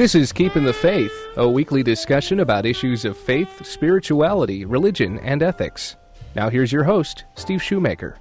This is Keeping the Faith, a weekly discussion about issues of faith, spirituality, religion, and ethics. Now here's your host, Steve Shoemaker.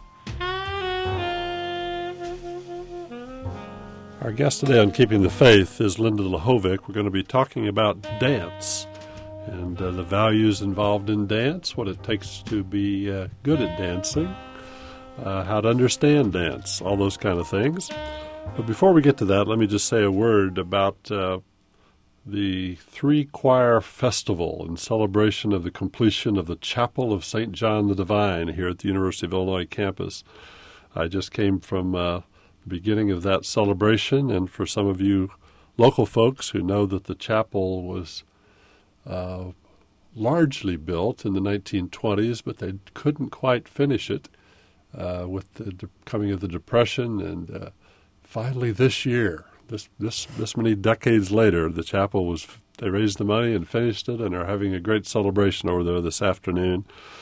Our guest today on Keeping the Faith is Linda Lahovic. We're going to be talking about dance and the values involved in dance, what it takes to be good at dancing, how to understand dance, all those kind of things. But before we get to that, let me just say a word about the Three Choir Festival in celebration of the completion of the Chapel of St. John the Divine here at the University of Illinois campus. I just came from the beginning of that celebration, and for some of you local folks who know that the chapel was largely built in the 1920s, but they couldn't quite finish it with the coming of the Depression, and finally this year, this many decades later, the chapel they raised the money and finished it and are having a great celebration over there this afternoon.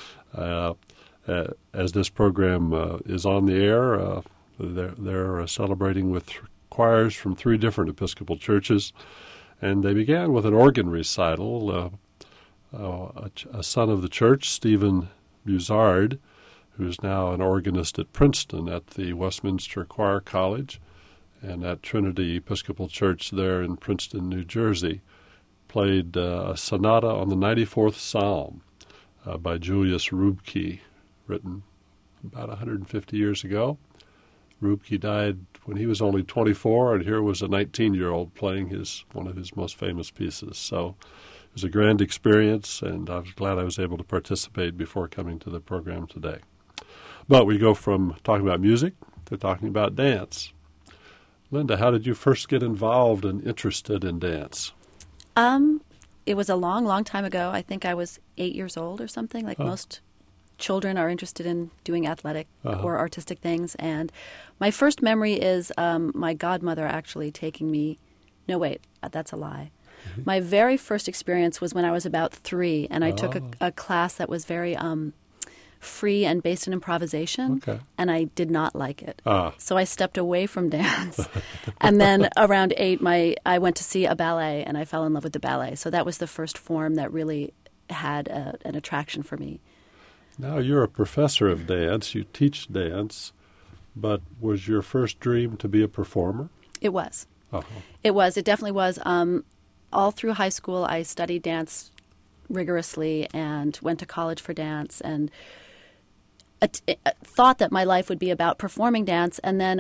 As this program is on the air, they're celebrating with choirs from three different Episcopal churches, and they began with an organ recital. A son of the church, Stephen Buzard, who's now an organist at Princeton at the Westminster Choir College and at Trinity Episcopal Church there in Princeton, New Jersey, played a sonata on the 94th Psalm by Julius Rubke, written about 150 years ago. Rubke died when he was only 24, and here was a 19-year-old playing one of his most famous pieces. So it was a grand experience, and I was glad I was able to participate before coming to the program today. But we go from talking about music to talking about dance. Linda, how did you first get involved and interested in dance? It was a long, long time ago. I think I was 8 years old or something. Most children are interested in doing athletic or artistic things. And my first memory is my godmother actually taking me. No, wait, that's a lie. Mm-hmm. My very first experience was when I was about 3, and I took a class that was very free and based in improvisation, and I did not like it. So I stepped away from dance. And then around 8, I went to see a ballet, and I fell in love with the ballet. So that was the first form that really had an attraction for me. Now you're a professor of dance. You teach dance, but was your first dream to be a performer? It was. It was. It definitely was. All through high school, I studied dance rigorously and went to college for dance and thought that my life would be about performing dance. And then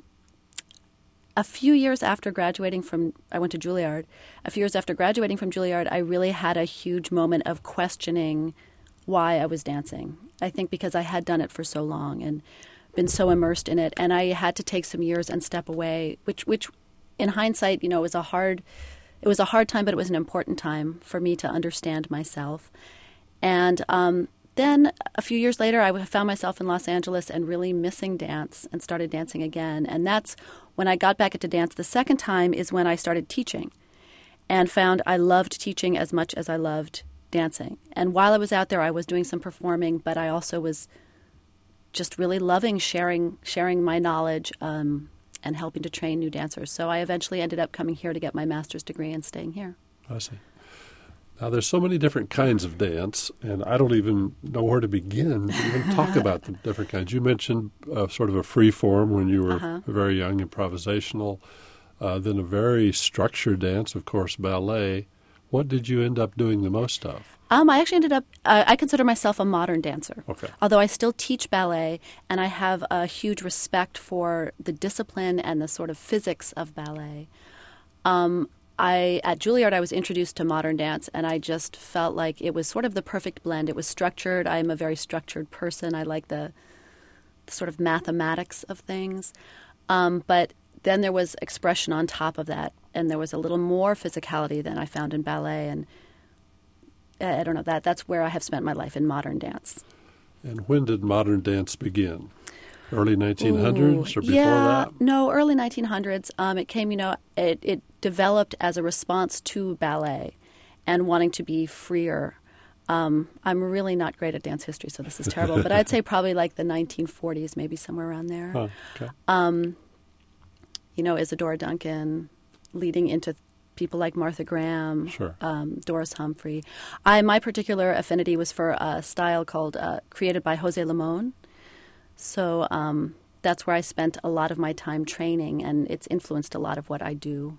a few years after graduating I went to Juilliard. A few years after graduating from Juilliard, I really had a huge moment of questioning why I was dancing. I think because I had done it for so long and been so immersed in it, and I had to take some years and step away, which in hindsight, was a hard time, but it was an important time for me to understand myself. And then a few years later, I found myself in Los Angeles and really missing dance and started dancing again. And that's when I got back into dance. The second time is when I started teaching and found I loved teaching as much as I loved dancing. And while I was out there, I was doing some performing, but I also was just really loving sharing my knowledge and helping to train new dancers. So I eventually ended up coming here to get my master's degree and staying here. I see. Now, there's so many different kinds of dance, and I don't even know where to begin to even talk about the different kinds. You mentioned sort of a free form when you were very young, improvisational, then a very structured dance, of course, ballet. What did you end up doing the most of? I actually ended up, I consider myself a modern dancer. Although I still teach ballet, and I have a huge respect for the discipline and the sort of physics of ballet. At Juilliard, I was introduced to modern dance, and I just felt like it was sort of the perfect blend. It was structured. I'm a very structured person. I like the sort of mathematics of things. But then there was expression on top of that, and there was a little more physicality than I found in ballet. And I don't know, that's where I have spent my life, in modern dance. And when did modern dance begin? Early 1900s or before that? No, early 1900s. It came, it developed as a response to ballet and wanting to be freer. I'm really not great at dance history, so this is terrible, but I'd say probably like the 1940s, maybe somewhere around there. Okay. Isadora Duncan leading into people like Martha Graham, Sure. Doris Humphrey. My particular affinity was for a style called created by Jose Limon. So that's where I spent a lot of my time training, and it's influenced a lot of what I do.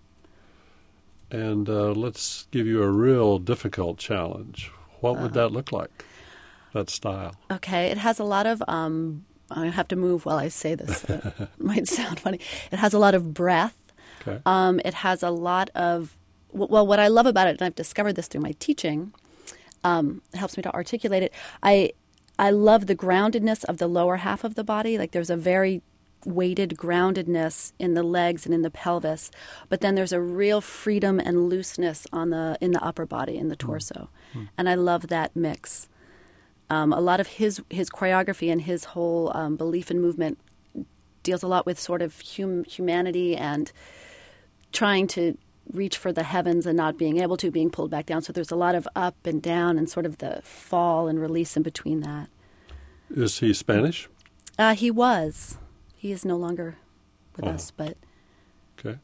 And let's give you a real difficult challenge. What would that look like, that style? Okay, it has a lot of, I have to move while I say this. It might sound funny. It has a lot of breath. Okay. It has a lot of, well, what I love about it, and I've discovered this through my teaching, it helps me to articulate it. I love the groundedness of the lower half of the body. Like there's a very weighted groundedness in the legs and in the pelvis, but then there's a real freedom and looseness in the upper body, in the torso. And I love that mix. A lot of his choreography and his whole belief in movement deals a lot with sort of humanity and trying to reach for the heavens and not being able to, being pulled back down. So there's a lot of up and down and sort of the fall and release in between that. Is he Spanish? He was. He is no longer with us, but... Okay.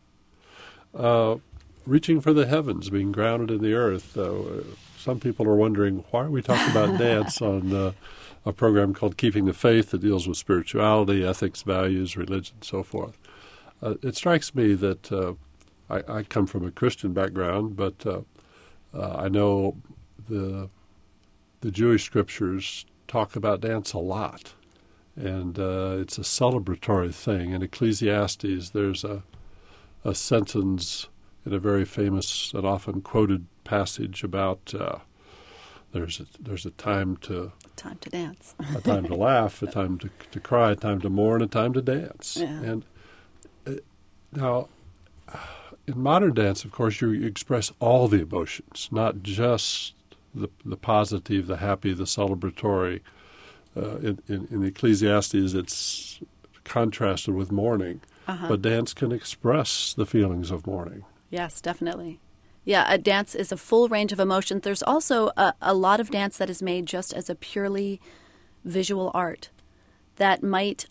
Reaching for the heavens, being grounded in the earth. Some people are wondering, why are we talking about dance on a program called Keeping the Faith that deals with spirituality, ethics, values, religion, and so forth? It strikes me that I come from a Christian background, but I know the Jewish scriptures talk about dance a lot. And it's a celebratory thing. In Ecclesiastes, there's a sentence in a very famous and often quoted passage about there's a time to dance, a time to laugh, a time to cry, a time to mourn, a time to dance. Yeah. And now, in modern dance, of course, you express all the emotions, not just the positive, the happy, the celebratory. In Ecclesiastes, it's contrasted with mourning, but dance can express the feelings of mourning. Yes, definitely. Yeah, a dance is a full range of emotions. There's also a lot of dance that is made just as a purely visual art that might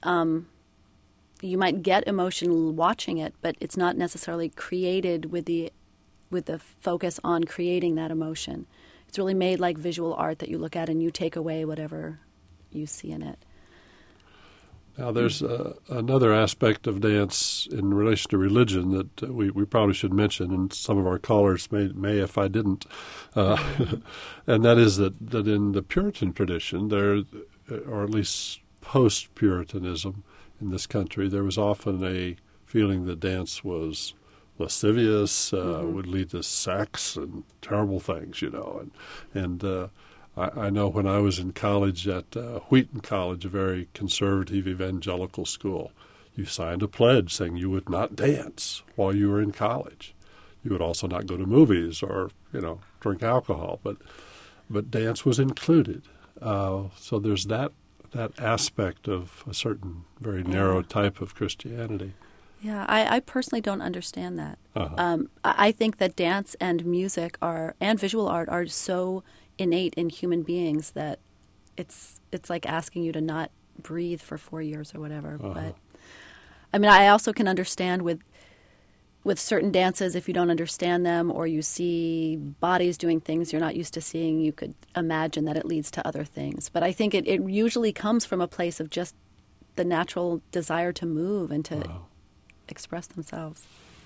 you might get emotion watching it, but it's not necessarily created with the focus on creating that emotion. It's really made like visual art that you look at and you take away whatever you see in it. Now, there's another aspect of dance in relation to religion that we probably should mention, and some of our callers may if I didn't, and that is that in the Puritan tradition, there, or at least post-Puritanism in this country, there was often a feeling that dance was lascivious, would lead to sex and terrible things, and I know when I was in college at Wheaton College, a very conservative evangelical school, you signed a pledge saying you would not dance while you were in college. You would also not go to movies or, drink alcohol, but dance was included. So there's that aspect of a certain very narrow type of Christianity. Yeah, I personally don't understand that. I think that dance and music and visual art are so innate in human beings that it's like asking you to not breathe for 4 years or whatever. But I mean, I also can understand with certain dances, if you don't understand them or you see bodies doing things you're not used to seeing, you could imagine that it leads to other things. But I think it usually comes from a place of just the natural desire to move and to express themselves.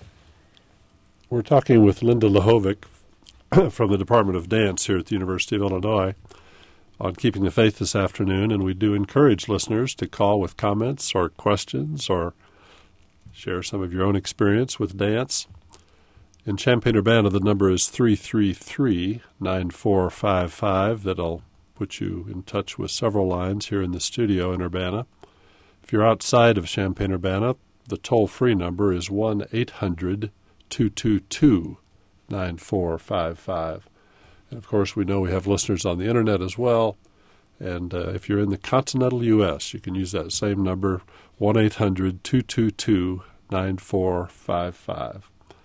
We're talking with Linda Lahovic from the Department of Dance here at the University of Illinois on Keeping the Faith this afternoon, and we do encourage listeners to call with comments or questions or share some of your own experience with dance. In Champaign-Urbana, the number is 333-9455. That'll put you in touch with several lines here in the studio in Urbana. If you're outside of Champaign-Urbana, the toll-free number is 1-800-222-9455. And, of course, we know we have listeners on the Internet as well. And if you're in the continental U.S., you can use that same number, 1-800-222-9455.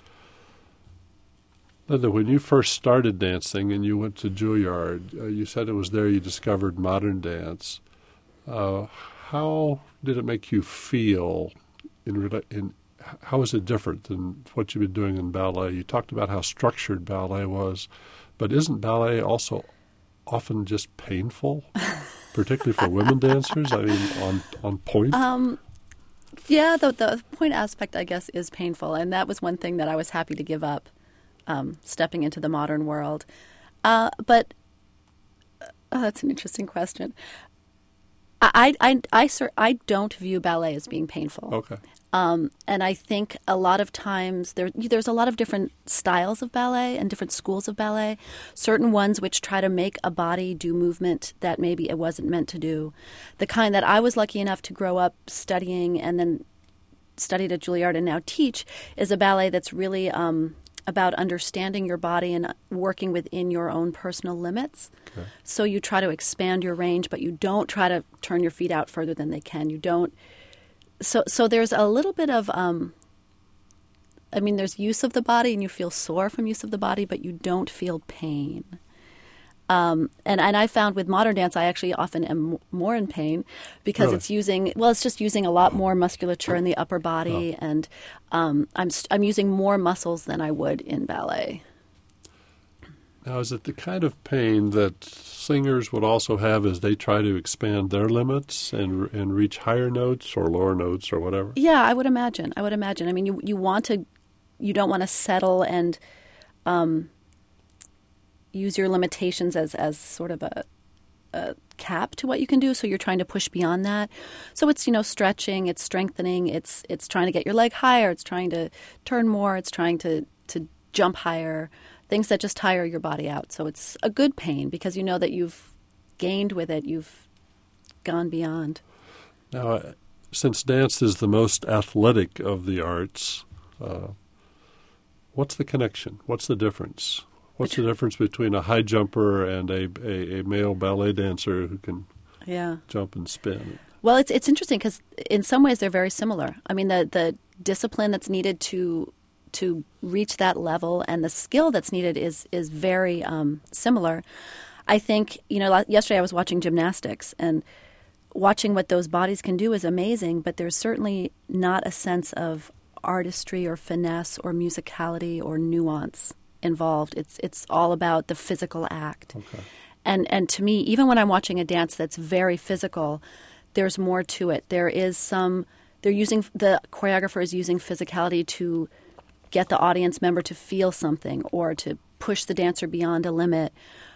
Linda, when you first started dancing and you went to Juilliard, you said it was there you discovered modern dance. How did it make you feel in how is it different than what you've been doing in ballet? You talked about how structured ballet was, but isn't ballet also often just painful, particularly for women dancers? I mean, on point? Yeah, the point aspect, I guess, is painful, and that was one thing that I was happy to give up, stepping into the modern world. But that's an interesting question. I don't view ballet as being painful. Okay. And I think a lot of times there's a lot of different styles of ballet and different schools of ballet. Certain ones which try to make a body do movement that maybe it wasn't meant to do. The kind that I was lucky enough to grow up studying and then studied at Juilliard and now teach is a ballet that's really about understanding your body and working within your own personal limits. Okay. So you try to expand your range, but you don't try to turn your feet out further than they can. You don't. So there's a little bit of, there's use of the body, and you feel sore from use of the body, but you don't feel pain. And I found with modern dance, I actually often am more in pain because Really? it's just using a lot more musculature in the upper body, and I'm using more muscles than I would in ballet. Now, is it the kind of pain that singers would also have as they try to expand their limits and reach higher notes or lower notes or whatever? Yeah, I would imagine. I mean, you don't want to settle and use your limitations as sort of a cap to what you can do. So you're trying to push beyond that. So it's, stretching, it's strengthening, it's trying to get your leg higher, it's trying to turn more, it's trying to jump higher. Things that just tire your body out. So it's a good pain because you know that you've gained with it. You've gone beyond. Now, since dance is the most athletic of the arts, what's the connection? What's the difference? What's the difference between a high jumper and a male ballet dancer who can jump and spin? Well, it's interesting because in some ways they're very similar. I mean, the discipline that's needed to reach that level and the skill that's needed is very similar. I think, yesterday I was watching gymnastics, and watching what those bodies can do is amazing, but there's certainly not a sense of artistry or finesse or musicality or nuance involved. It's all about the physical act. Okay. And to me, even when I'm watching a dance that's very physical, there's more to it. The choreographer is using physicality to get the audience member to feel something or to push the dancer beyond a limit.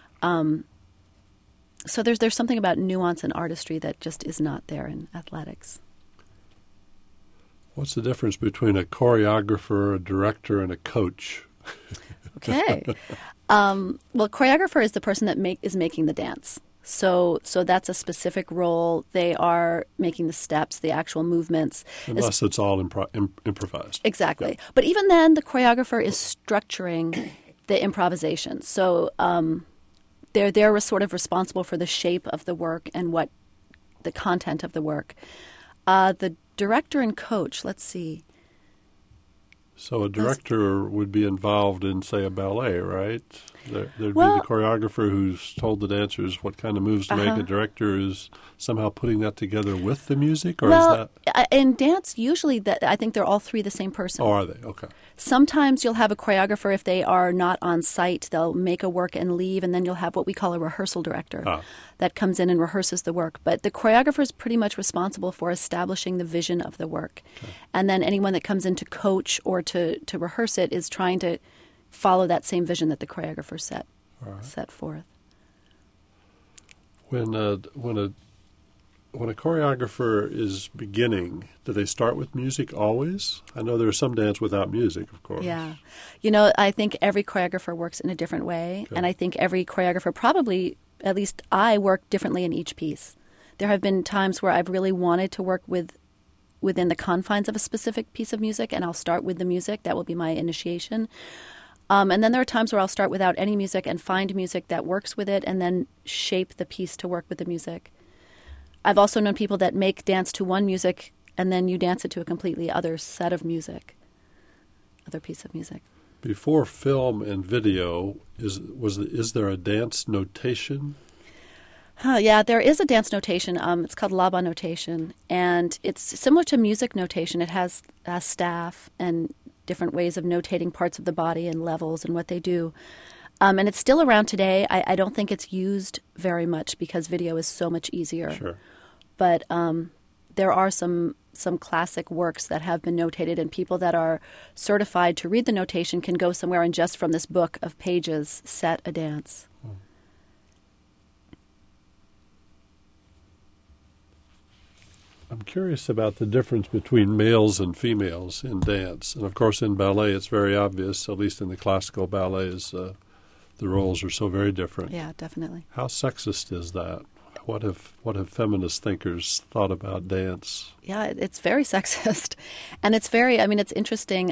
So there's something about nuance and artistry that just is not there in athletics. What's the difference between a choreographer, a director, and a coach? Okay. Well, choreographer is the person that is making the dance. So that's a specific role. They are making the steps, the actual movements. Unless it's all improvised. Exactly. Yeah. But even then, the choreographer is structuring the improvisation. So they're sort of responsible for the shape of the work and what the content of the work. The director and coach, let's see. So a director would be involved in, say, a ballet, right? There'd be the choreographer who's told the dancers what kind of moves to make. A director is somehow putting that together with the music, or is that? In dance, usually I think they're all three the same person. Oh, are they? Okay. Sometimes you'll have a choreographer if they are not on site. They'll make a work and leave, and then you'll have what we call a rehearsal director that comes in and rehearses the work. But the choreographer is pretty much responsible for establishing the vision of the work. Okay. And then anyone that comes in to coach or to rehearse it is trying to follow that same vision that the choreographer set forth. When a choreographer is beginning, do they start with music always? I know there's some dance without music, of course. Yeah. I think every choreographer works in a different way. Okay. And I think every choreographer probably, at least I, work differently in each piece. There have been times where I've really wanted to work within the confines of a specific piece of music, and I'll start with the music. That will be my initiation. And then there are times where I'll start without any music and find music that works with it and then shape the piece to work with the music. I've also known people that make dance to one music and then you dance it to a completely other set of music, other piece of music. Before film and video, is there a dance notation? Yeah, there is a dance notation. It's called Laba notation, and it's similar to music notation. It has staff and different ways of notating parts of the body and levels and what they do. And it's still around today. I don't think it's used very much because video is so much easier. Sure. But there are some classic works that have been notated, and people that are certified to read the notation can go somewhere and just from this book of pages set a dance. I'm curious about the difference between males and females in dance. And, of course, in ballet it's very obvious, at least in the classical ballets, the roles are so very different. Yeah, definitely. How sexist is that? What have feminist thinkers thought about dance? Yeah, it's very sexist. And it's it's interesting.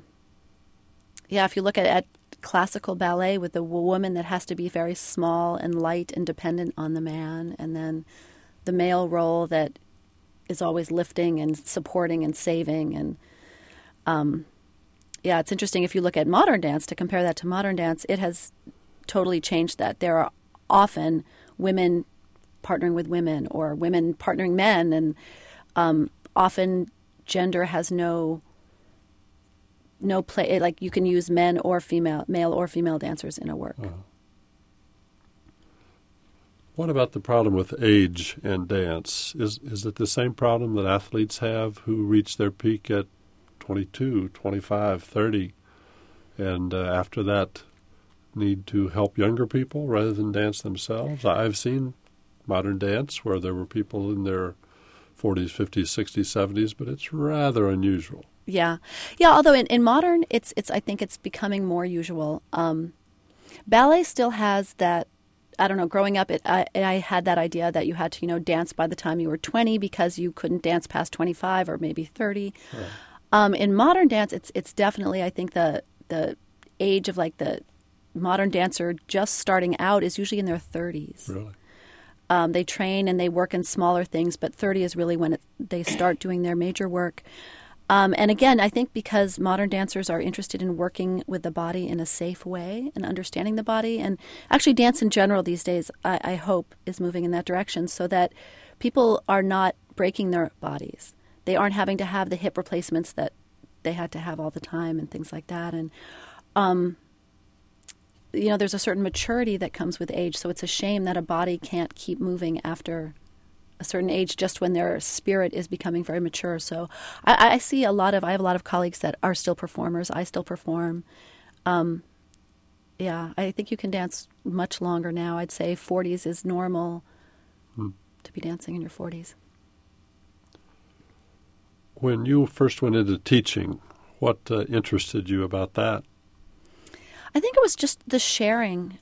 If you look at classical ballet with the woman that has to be very small and light and dependent on the man, and then the male role that is always lifting and supporting and saving. And it's interesting if you look at modern dance, to compare that to modern dance, it has totally changed that. There are often women partnering with women or women partnering men, and often gender has no play. Like you can use male or female dancers in a work. What about the problem with age and dance? Is it the same problem that athletes have who reach their peak at 22, 25, 30, and after that need to help younger people rather than dance themselves? I've seen modern dance where there were people in their 40s, 50s, 60s, 70s, but it's rather unusual. Yeah. Although in modern, I think it's becoming more usual. Ballet still has that. I don't know. Growing up, I had that idea that you had to, dance by the time you were 20 because you couldn't dance past 25 or maybe 30. Right. In modern dance, it's definitely, I think the age of like the modern dancer just starting out is usually in their 30s. Really? They train and they work in smaller things, but 30 is really when they start doing their major work. And again, I think because modern dancers are interested in working with the body in a safe way and understanding the body, and actually dance in general these days, I hope, is moving in that direction so that people are not breaking their bodies. They aren't having to have the hip replacements that they had to have all the time and things like that. And, there's a certain maturity that comes with age, so it's a shame that a body can't keep moving after a certain age, just when their spirit is becoming very mature. So I have a lot of colleagues that are still performers. I still perform. I think you can dance much longer now. I'd say 40s is normal to be dancing in your 40s. When you first went into teaching, what interested you about that? I think it was just the sharing.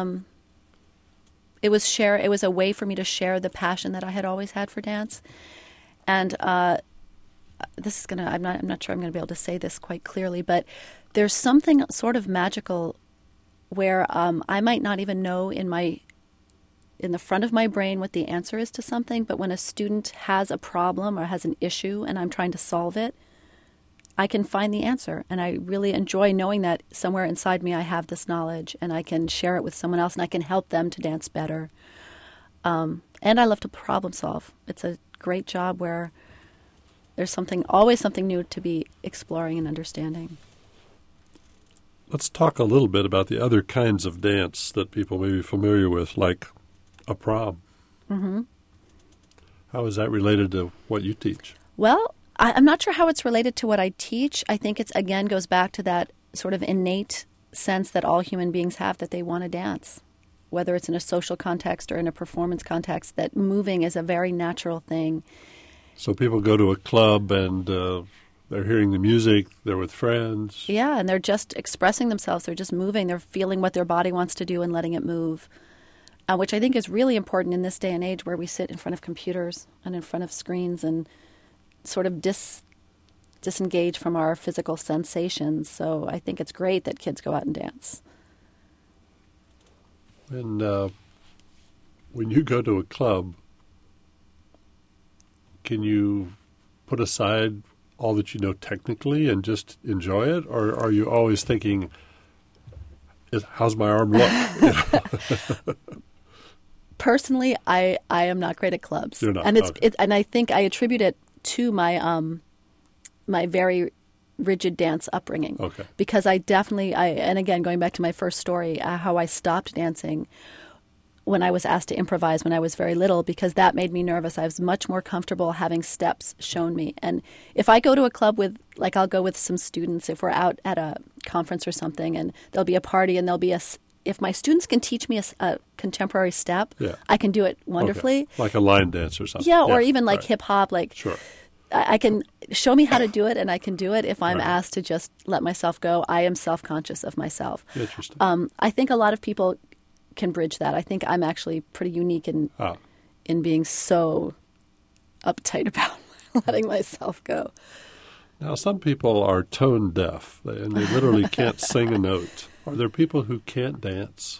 It was a way for me to share the passion that I had always had for dance. And I'm not sure I'm going to be able to say this quite clearly, but there's something sort of magical where I might not even know in the front of my brain what the answer is to something, but when a student has a problem or has an issue and I'm trying to solve it, I can find the answer. And I really enjoy knowing that somewhere inside me I have this knowledge and I can share it with someone else and I can help them to dance better. And I love to problem solve. It's a great job where there's always something new to be exploring and understanding. Let's talk a little bit about the other kinds of dance that people may be familiar with, like a prom. Mm-hmm. How is that related to what you teach? Well, I'm not sure how it's related to what I teach. I think goes back to that sort of innate sense that all human beings have that they want to dance, whether it's in a social context or in a performance context, that moving is a very natural thing. So people go to a club and they're hearing the music, they're with friends. Yeah, and they're just expressing themselves. They're just moving. They're feeling what their body wants to do and letting it move, which I think is really important in this day and age where we sit in front of computers and in front of screens and sort of disengage from our physical sensations. So I think it's great that kids go out and dance. And when you go to a club, can you put aside all that you know technically and just enjoy it? Or are you always thinking, how's my arm look? Personally, I am not great at clubs. You're not. And Okay. and I think I attribute it to my my very rigid dance upbringing. Okay. Because I definitely, and again, going back to my first story, how I stopped dancing when I was asked to improvise when I was very little, because that made me nervous. I was much more comfortable having steps shown me. And if I go to a club with, like I'll go with some students, if we're out at a conference or something, and there'll be a party and there'll be if my students can teach me a contemporary step, Yeah. I can do it wonderfully. Okay. Like a line dance or something. Yeah, or even like right. hip hop, like Sure. I can show me how to do it, and I can do it if I'm asked to just let myself go. I am self-conscious of myself. Interesting. I think a lot of people can bridge that. I think I'm actually pretty unique in being so uptight about letting myself go. Now, some people are tone deaf, and they literally can't sing a note. Are there people who can't dance?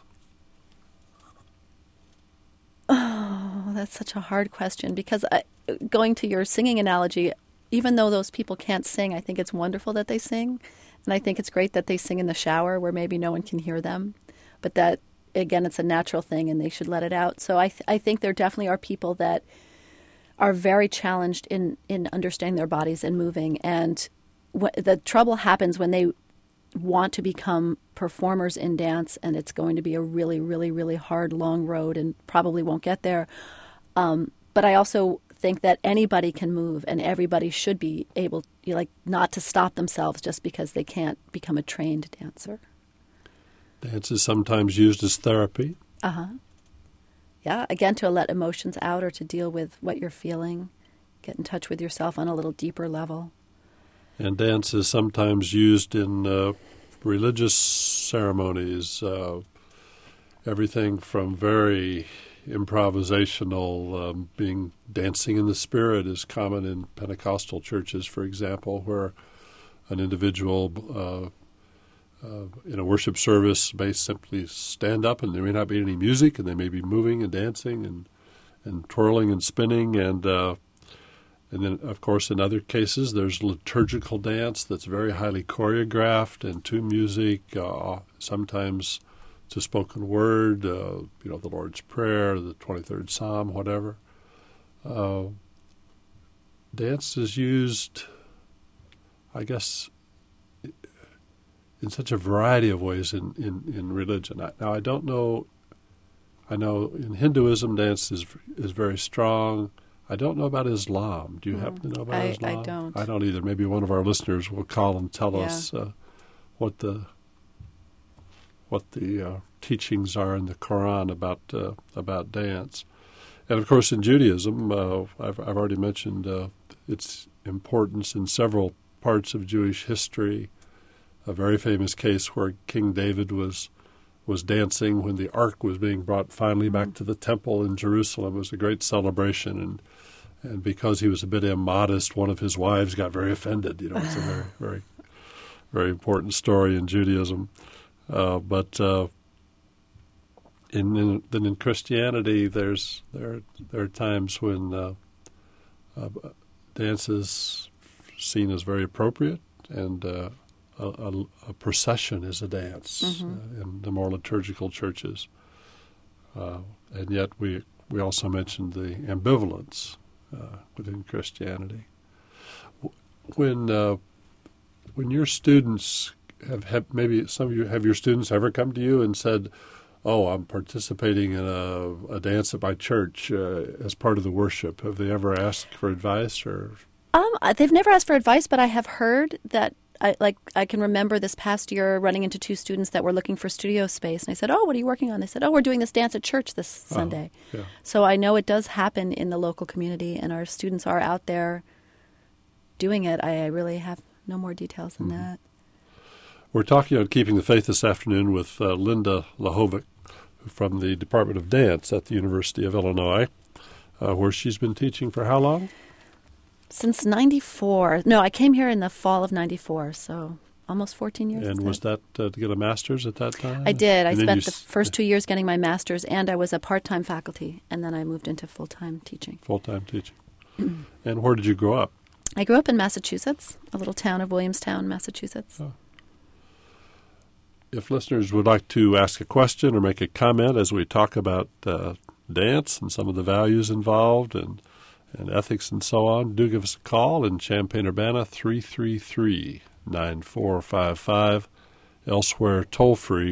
Oh, that's such a hard question, because going to your singing analogy, even though those people can't sing, I think it's wonderful that they sing. And I think it's great that they sing in the shower where maybe no one can hear them. But that, again, it's a natural thing and they should let it out. So I think there definitely are people that are very challenged in understanding their bodies and moving. And the trouble happens when they want to become performers in dance, and it's going to be a really, really, really hard, long road and probably won't get there. But I also think that anybody can move, and everybody should be able, not to stop themselves just because they can't become a trained dancer. Dance is sometimes used as therapy. Yeah, again, to let emotions out or to deal with what you're feeling, get in touch with yourself on a little deeper level. And dance is sometimes used in religious ceremonies, everything from very improvisational, dancing in the spirit is common in Pentecostal churches, for example, where an individual in a worship service may simply stand up, and there may not be any music, and they may be moving and dancing and twirling and spinning, and then, of course, in other cases, there's liturgical dance that's very highly choreographed and to music, sometimes to spoken word, the Lord's Prayer, the 23rd Psalm, whatever. Dance is used, I guess, in such a variety of ways in religion. Now, I don't know. I know in Hinduism, dance is very strong. I don't know about Islam. Do you happen to know about Islam? I don't. I don't either. Maybe one of our listeners will call and tell us what the teachings are in the Quran about dance. And of course, in Judaism, I've already mentioned its importance in several parts of Jewish history. A very famous case where King David was dancing when the ark was being brought finally back to the temple in Jerusalem. It was a great celebration, and because he was a bit immodest, one of his wives got very offended. It's a very, very, very important story in Judaism. But in Christianity, there are times when dance is seen as very appropriate, and a procession is a dance in the more liturgical churches. And yet we also mentioned the ambivalence within Christianity. When your students have maybe some of you, have your students ever come to you and said, "Oh, I'm participating in a dance at my church as part of the worship"? Have they ever asked for advice? Or they've never asked for advice, but I have heard that. I can remember this past year running into two students that were looking for studio space, and I said, "Oh, what are you working on?" They said, "Oh, we're doing this dance at church this Sunday." Yeah. So I know it does happen in the local community, and our students are out there doing it. I really have no more details than that. We're talking on Keeping the Faith this afternoon with Linda Lahovic from the Department of Dance at the University of Illinois, where she's been teaching for how long? Since 94. No, I came here in the fall of 94, so almost 14 years. And was that to get a master's at that time? I did. I And then spent the first 2 years getting my master's, and I was a part-time faculty, and then I moved into full-time teaching. Full-time teaching. And where did you grow up? I grew up in Massachusetts, a little town of Williamstown, Massachusetts. Oh. If listeners would like to ask a question or make a comment as we talk about dance and some of the values involved and ethics and so on, do give us a call in Champaign-Urbana, 333-9455. Elsewhere, toll-free,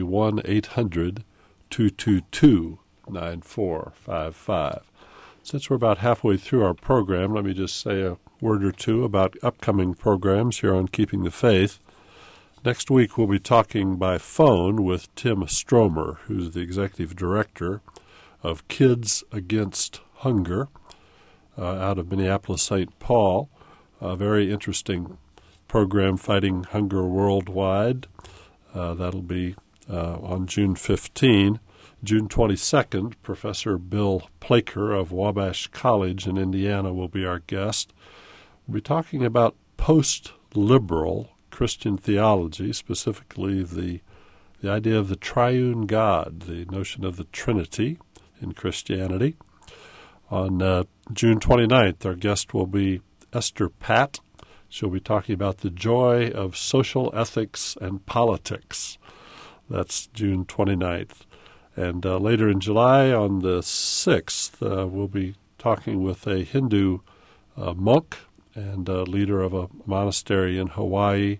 1-800-222-9455. Since we're about halfway through our program, let me just say a word or two about upcoming programs here on Keeping the Faith. Next week, we'll be talking by phone with Tim Stromer, who's the executive director of Kids Against Hunger out of Minneapolis, St. Paul. A very interesting program fighting hunger worldwide. That'll be on June 15. June 22nd, Professor Bill Plaker of Wabash College in Indiana will be our guest. We'll be talking about post-liberal Christian theology, specifically the idea of the triune God, the notion of the Trinity in Christianity. On June 29th, our guest will be Esther Patt. She'll be talking about the joy of social ethics and politics. That's June 29th. And later in July, on the 6th, we'll be talking with a Hindu monk and leader of a monastery in Hawaii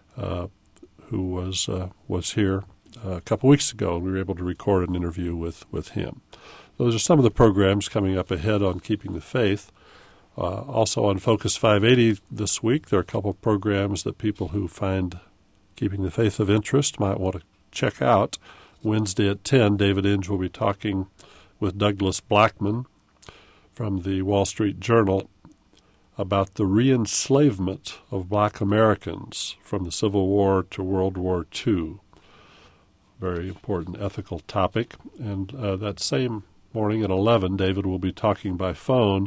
who was here a couple weeks ago, and we were able to record an interview with him. Those are some of the programs coming up ahead on Keeping the Faith. Also on Focus 580 this week, there are a couple of programs that people who find Keeping the Faith of interest might want to check out. Wednesday at 10, David Inge will be talking with Douglas Blackman from the Wall Street Journal about the re-enslavement of black Americans from the Civil War to World War II. Very important ethical topic. And that same morning at 11, David will be talking by phone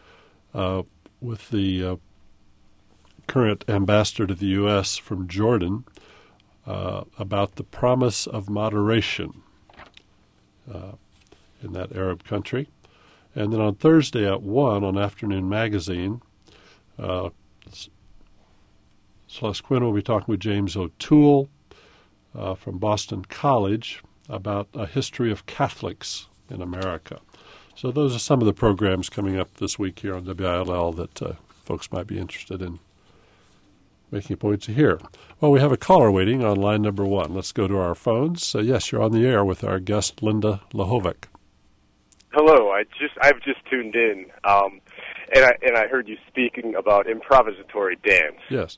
with the current ambassador to the U.S. from Jordan, about the promise of moderation in that Arab country. And then on Thursday at 1 on Afternoon Magazine, Celeste Quinn will be talking with James O'Toole from Boston College about a history of Catholics in America. So those are some of the programs coming up this week here on WILL that folks might be interested in making a point to hear. Well, we have a caller waiting on line number 1. Let's go to our phones. Yes, you're on the air with our guest, Linda Lahovic. Hello. I've just tuned in, and I heard you speaking about improvisatory dance. Yes.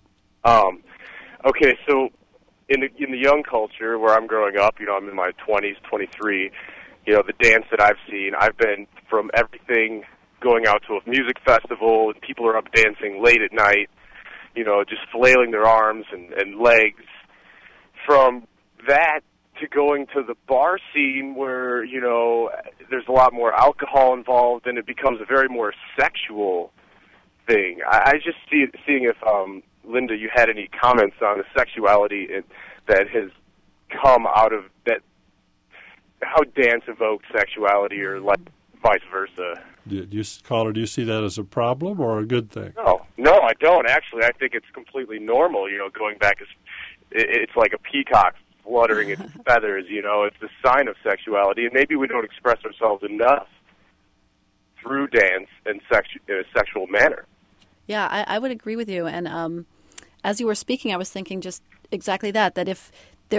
Okay, so in the young culture where I'm growing up, I'm in my 20s, 23. The dance that I've seen, I've been from everything going out to a music festival, and people are up dancing late at night, just flailing their arms and legs. From that to going to the bar scene where, there's a lot more alcohol involved and it becomes a very more sexual thing. I just seeing if, Linda, you had any comments on the sexuality that has come out of that, how dance evokes sexuality or like vice versa. Do you see that as a problem or a good thing? No, I don't. Actually, I think it's completely normal. Going back, it's like a peacock fluttering its feathers. It's a sign of sexuality, and maybe we don't express ourselves enough through dance and in a sexual manner. Yeah, I would agree with you. And as you were speaking, I was thinking just exactly that if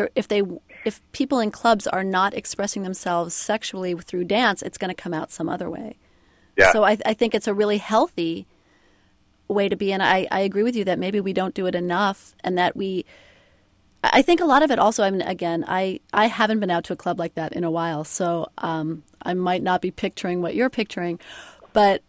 people in clubs are not expressing themselves sexually through dance, it's going to come out some other way. Yeah. So I think it's a really healthy way to be, and I agree with you that maybe we don't do it enough, and that I think a lot of it also, I haven't been out to a club like that in a while, so I might not be picturing what you're picturing, but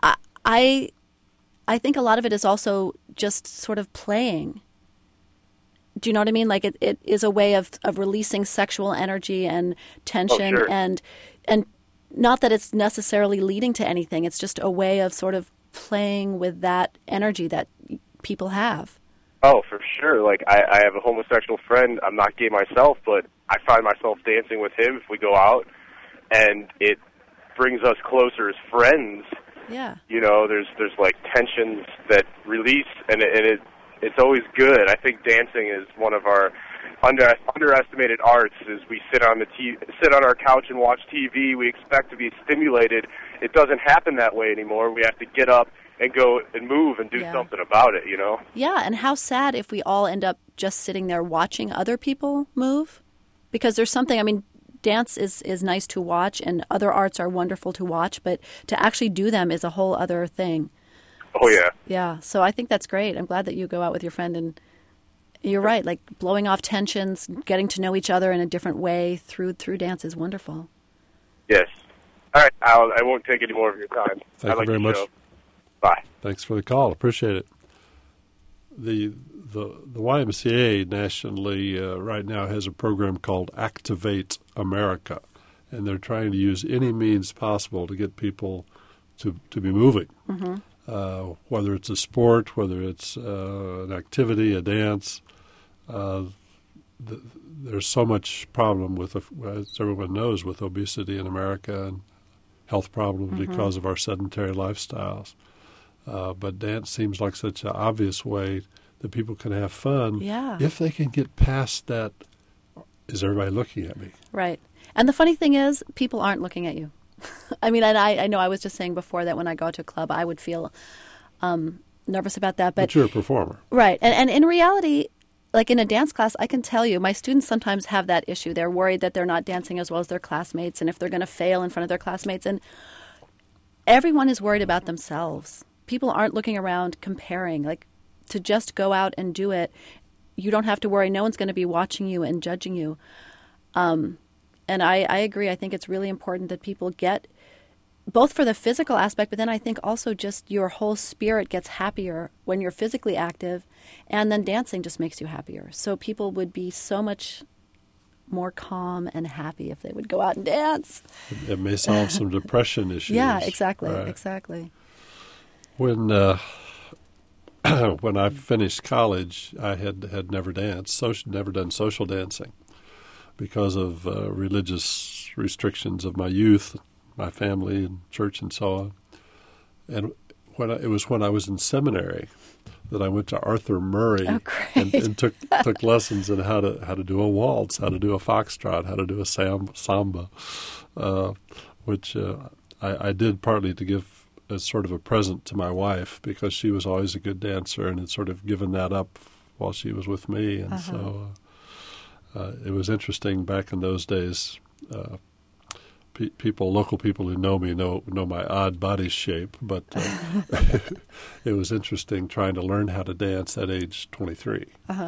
I think a lot of it is also just sort of playing. Do you know what I mean? Like it is a way of releasing sexual energy and tension. Oh, sure. and not that it's necessarily leading to anything. It's just a way of sort of playing with that energy that people have. Oh, for sure. Like I have a homosexual friend. I'm not gay myself, but I find myself dancing with him if we go out, and it brings us closer as friends. Yeah. There's like tensions that release, and it's always good. I think dancing is one of our underestimated arts is we sit on our couch and watch TV. We expect to be stimulated. It doesn't happen that way anymore. We have to get up and go and move and do something about it, you know? Yeah, and how sad if we all end up just sitting there watching other people move. Because there's something, I mean, dance is nice to watch and other arts are wonderful to watch, but to actually do them is a whole other thing. Oh, yeah. Yeah, so I think that's great. I'm glad that you go out with your friend and you're right, like blowing off tensions, getting to know each other in a different way through dance is wonderful. Yes. All right, I won't take any more of your time. Thank you very much. Bye. Thanks for the call. Appreciate it. The YMCA nationally right now has a program called Activate America, and they're trying to use any means possible to get people to be moving. Mm-hmm. Whether it's a sport, whether it's an activity, a dance. There's so much problem with, as everyone knows, with obesity in America and health problems because of our sedentary lifestyles. But dance seems like such an obvious way that people can have fun if they can get past that, is everybody looking at me? Right. And the funny thing is, people aren't looking at you. I mean, and I know I was just saying before that when I go to a club, I would feel nervous about that. But you're a performer. Right. And in reality, like in a dance class, I can tell you, my students sometimes have that issue. They're worried that they're not dancing as well as their classmates and if they're going to fail in front of their classmates. And everyone is worried about themselves. People aren't looking around comparing. Like, to just go out and do it, you don't have to worry. No one's going to be watching you and judging you. And I agree. I think it's really important that people get, both for the physical aspect, but then I think also just your whole spirit gets happier when you're physically active, and then dancing just makes you happier. So people would be so much more calm and happy if they would go out and dance. It may solve some depression issues. Yeah, exactly, right. Exactly. When I finished college, I had never danced, never done social dancing because of religious restrictions of my youth, my family, and church, and so on. And it was when I was in seminary that I went to Arthur Murray and took lessons in how to do a waltz, how to do a foxtrot, how to do a samba, which I did partly to give as sort of a present to my wife because she was always a good dancer and had sort of given that up while she was with me. And so it was interesting back in those days. Local people who know me know my odd body shape, but it was interesting trying to learn how to dance at age 23.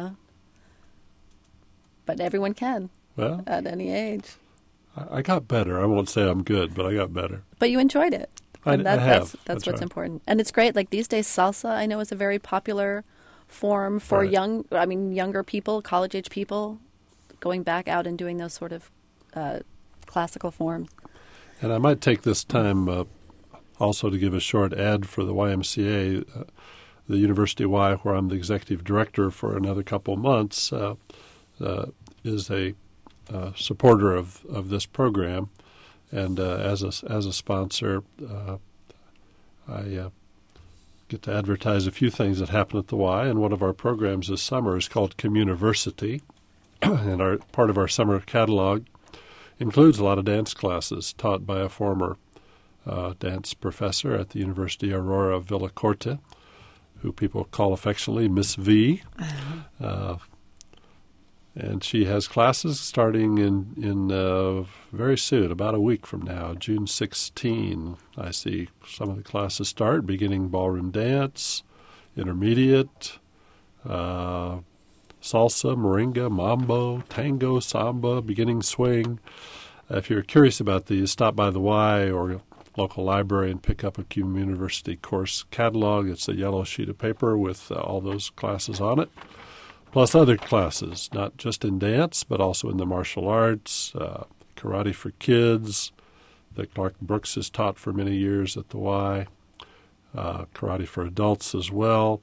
But everyone can, well, at any age. I got better. I won't say I'm good, but I got better. But you enjoyed it. I have. That's what's important. And it's great. Like these days, salsa, I know, is a very popular form for younger people, college-age people, going back out and doing those sort of classical forms. And I might take this time also to give a short ad for the YMCA. The University Y, where I'm the executive director for another couple of months, is a supporter of this program. And as a sponsor, I get to advertise a few things that happen at the Y. And one of our programs this summer is called Communiversity. And part of our summer catalog includes a lot of dance classes taught by a former dance professor at the University Aurora Villacorta, who people call affectionately Miss V. And she has classes starting in very soon, about a week from now, June 16. I see some of the classes start, beginning ballroom dance, intermediate, salsa, merengue, mambo, tango, samba, beginning swing. If you're curious about these, stop by the Y or local library and pick up a Communiversity course catalog. It's a yellow sheet of paper with all those classes on it. Plus other classes, not just in dance, but also in the martial arts, karate for kids, that Clark Brooks has taught for many years at the Y, karate for adults as well,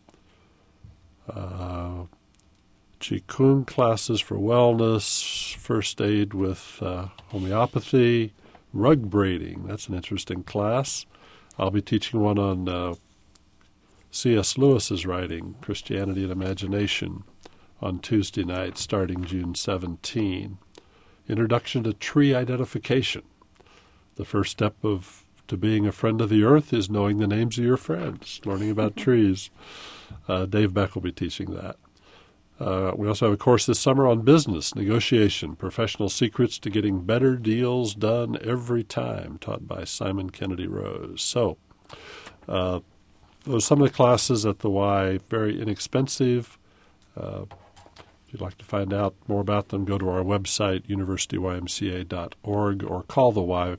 Qigong classes for wellness, first aid with homeopathy, rug braiding. That's an interesting class. I'll be teaching one on C.S. Lewis's writing, Christianity and Imagination. on Tuesday night starting June 17. Introduction to tree identification. The first step to being a friend of the earth is knowing the names of your friends, learning about trees. Dave Beck will be teaching that. We also have a course this summer on business, negotiation, professional secrets to getting better deals done every time, taught by Simon Kennedy Rose. So, those are some of the classes at the Y, very inexpensive. If you'd like to find out more about them, go to our website, universityymca.org, or call the Y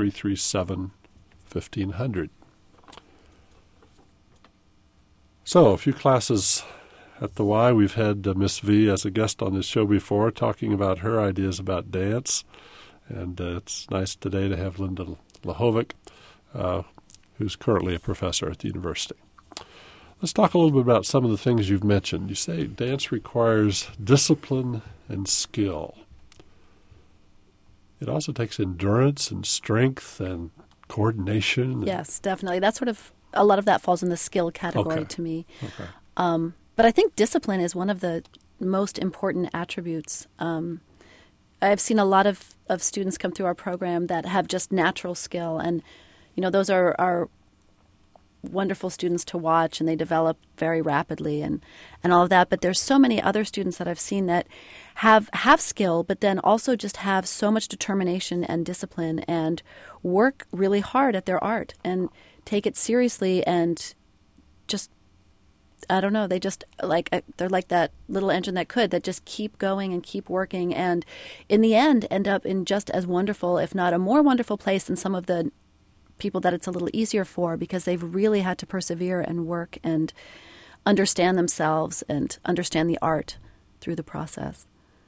337-1500. So, a few classes at the Y. We've had Miss V as a guest on this show before, talking about her ideas about dance. And it's nice today to have Linda Lahovic, who's currently a professor at the university. Let's talk a little bit about some of the things you've mentioned. You say dance requires discipline and skill. It also takes endurance and strength and coordination. Yes, definitely. That's a lot of that falls in the skill category to me. Okay. But I think discipline is one of the most important attributes. I've seen a lot of students come through our program that have just natural skill, and those are wonderful students to watch, and they develop very rapidly and all of that. But there's so many other students that I've seen that have skill, but then also just have so much determination and discipline and work really hard at their art and take it seriously and just, I don't know, they just they're like that little engine that just keep going and keep working, and in the end end up in just as wonderful, if not a more wonderful place than some of the people that it's a little easier for, because they've really had to persevere and work and understand themselves and understand the art through the process.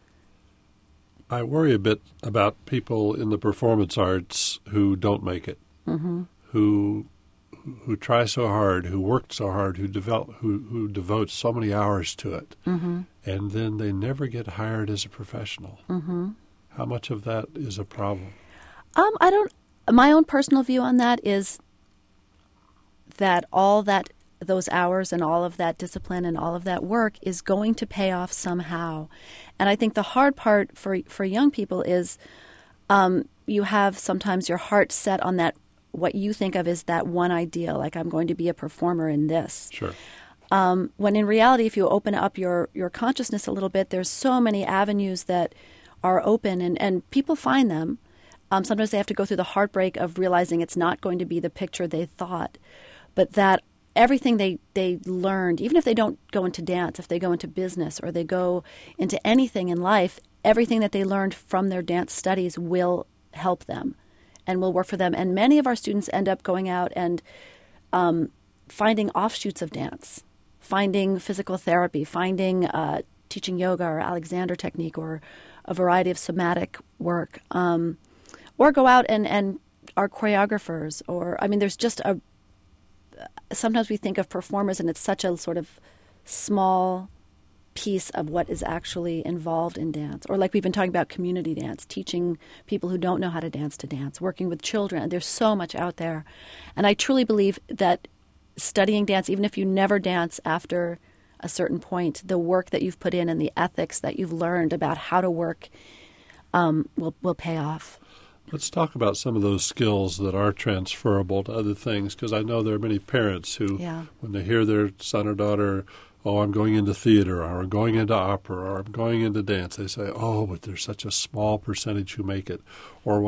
I worry a bit about people in the performance arts who don't make it, who try so hard, who work so hard, who devote so many hours to it, and then they never get hired as a professional. How much of that is a problem? My own personal view on that is that those hours and all of that discipline and all of that work is going to pay off somehow. And I think the hard part for young people is you have sometimes your heart set on that, what you think of as that one ideal, like I'm going to be a performer in this. Sure. When in reality, if you open up your consciousness a little bit, there's so many avenues that are open, and people find them. Sometimes they have to go through the heartbreak of realizing it's not going to be the picture they thought, but that everything they learned, even if they don't go into dance, if they go into business or they go into anything in life, everything that they learned from their dance studies will help them and will work for them. And many of our students end up going out and finding offshoots of dance, finding physical therapy, finding teaching yoga or Alexander technique or a variety of somatic work. Or go out and are choreographers, there's just sometimes we think of performers and it's such a sort of small piece of what is actually involved in dance. Or like we've been talking about community dance, teaching people who don't know how to dance, working with children. There's so much out there. And I truly believe that studying dance, even if you never dance after a certain point, the work that you've put in and the ethics that you've learned about how to work will pay off. Let's talk about some of those skills that are transferable to other things, because I know there are many parents who, when they hear their son or daughter, oh, I'm going into theater, or I'm going into opera, or I'm going into dance, they say, oh, but there's such a small percentage who make it. Or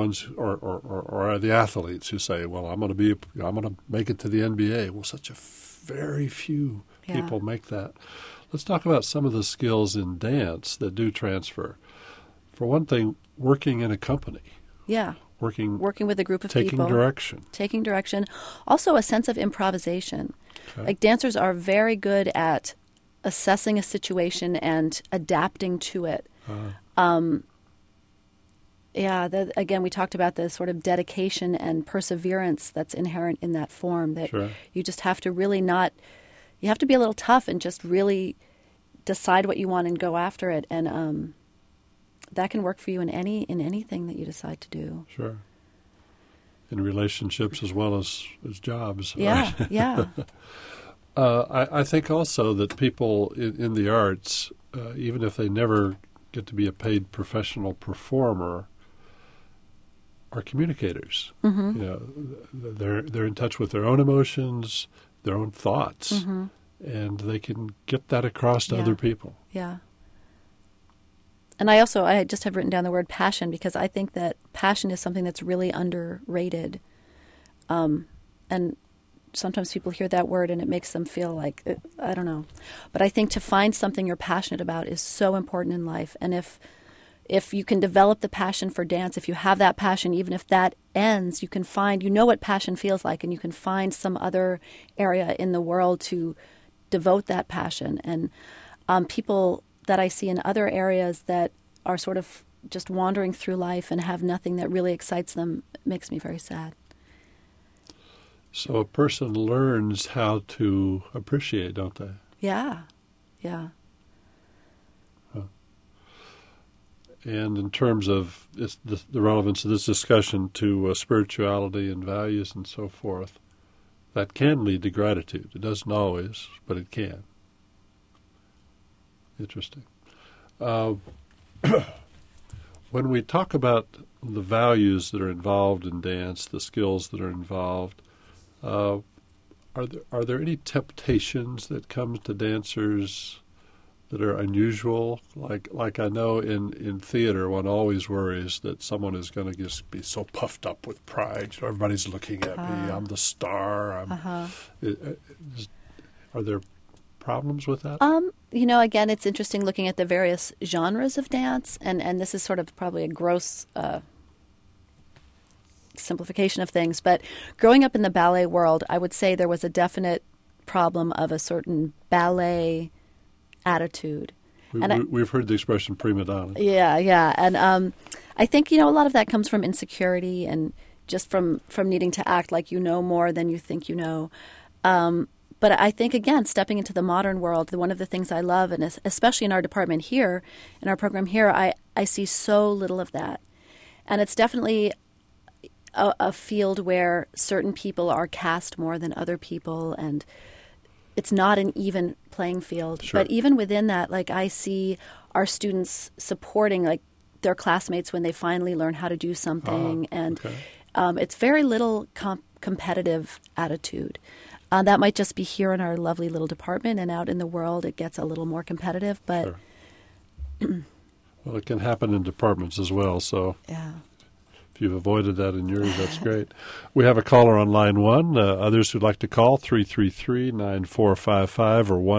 or the athletes who say, well, I'm going to make it to the NBA. Well, such a very few people make that. Let's talk about some of the skills in dance that do transfer. For one thing, working in a company. Yeah. Working with a group of people. Taking direction. Also a sense of improvisation. Okay. Like dancers are very good at assessing a situation and adapting to it. Again, we talked about the sort of dedication and perseverance that's inherent in that form, that you just have to really you have to be a little tough and just really decide what you want and go after it. And that can work for you in anything that you decide to do. Sure. In relationships as well as jobs. Yeah, right? yeah. I think also that people in the arts even if they never get to be a paid professional performer, are communicators. Mm-hmm. You know, they're in touch with their own emotions, their own thoughts, Mm-hmm. and they can get that across to other people. Yeah. And I just have written down the word passion because I think that passion is something that's really underrated. And sometimes people hear that word and it makes them feel like, I don't know. But I think to find something you're passionate about is so important in life. And if you can develop the passion for dance, if you have that passion, even if that ends, you know what passion feels like, and you can find some other area in the world to devote that passion. And people that I see in other areas that are sort of just wandering through life and have nothing that really excites them makes me very sad. So a person learns how to appreciate, don't they? Yeah, yeah. And in terms of the relevance of this discussion to spirituality and values and so forth, that can lead to gratitude. It doesn't always, but it can. Interesting. When we talk about the values that are involved in dance, the skills that are involved, are there any temptations that come to dancers that are unusual? Like I know in theater, one always worries that someone is going to just be so puffed up with pride. You know, everybody's looking at me. I'm the star. Are there problems with that? Again, it's interesting looking at the various genres of dance, and this is sort of probably a gross simplification of things. But growing up in the ballet world, I would say there was a definite problem of a certain ballet attitude. We've heard the expression prima donna. Yeah. And I think, a lot of that comes from insecurity and just from needing to act like you know more than you think you know. But I think, again, stepping into the modern world, one of the things I love, and especially in our department here, in our program here, I see so little of that. And it's definitely a field where certain people are cast more than other people, and it's not an even playing field. Sure. But even within that, I see our students supporting, their classmates when they finally learn how to do something. It's very little competitive attitude. That might just be here in our lovely little department, and out in the world it gets a little more competitive. But sure. Well, it can happen in departments as well. So yeah. If you've avoided that in yours, that's great. We have a caller on line one. Others who'd like to call, 333-9455 or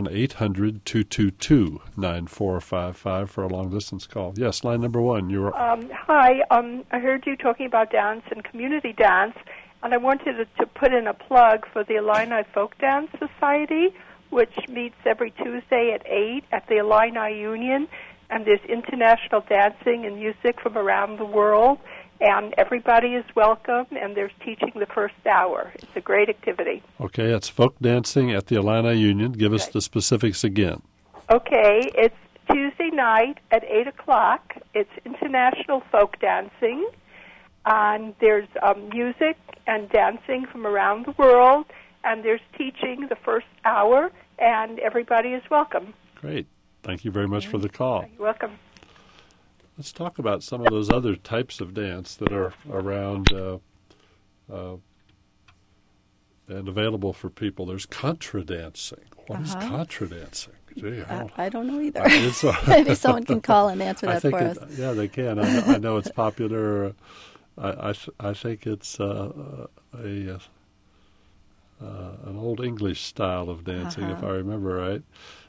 1-800-222-9455 for a long-distance call. Yes, line number one. You're Hi. I heard you talking about dance and community dance, and I wanted to put in a plug for the Illini Folk Dance Society, which meets every Tuesday at 8 at the Illini Union, and there's international dancing and music from around the world, and everybody is welcome, and there's teaching the first hour. It's a great activity. Okay, it's folk dancing at the Illini Union. Give us the specifics again. Okay, it's Tuesday night at 8 o'clock. It's international folk dancing, and there's music and dancing from around the world, and there's teaching the first hour, and everybody is welcome. Great. Thank you very much for the call. You're welcome. Let's talk about some of those other types of dance that are around and available for people. There's contra dancing. What is contra dancing? Gee, I don't know either. Maybe someone can call and answer that for us. Yeah, they can. I know it's popular. I think it's an old English style of dancing, if I remember right.